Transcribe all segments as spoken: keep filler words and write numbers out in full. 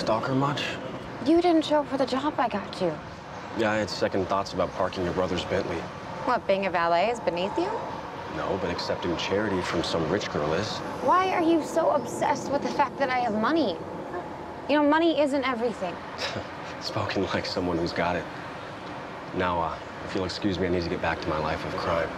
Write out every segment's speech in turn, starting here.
stalk her much? You didn't show up for the job I got you. Yeah, I had second thoughts about parking your brother's Bentley. What, being a valet is beneath you? No, but accepting charity from some rich girl is. Why are you so obsessed with the fact that I have money? You know, money isn't everything. Spoken like someone who's got it. Now, uh, if you'll excuse me, I need to get back to my life of crime.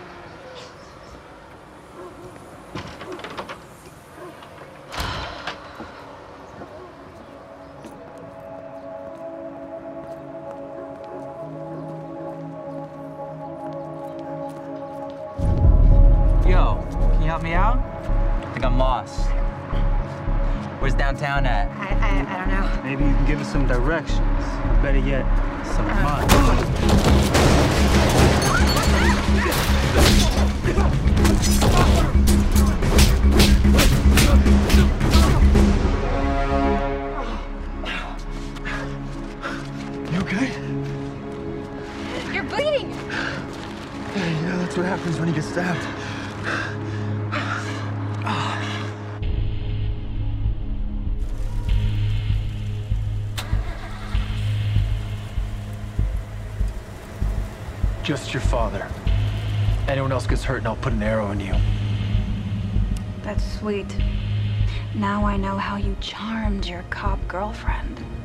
Yo, can you help me out? I think I'm lost. Where's downtown at? I, I, I don't know. Maybe you can give us some directions. Better yet, some money. You okay? You're bleeding! Yeah, that's what happens when you get stabbed. Just your father. Anyone else gets hurt and I'll put an arrow in you. That's sweet. Now I know how you charmed your cop girlfriend.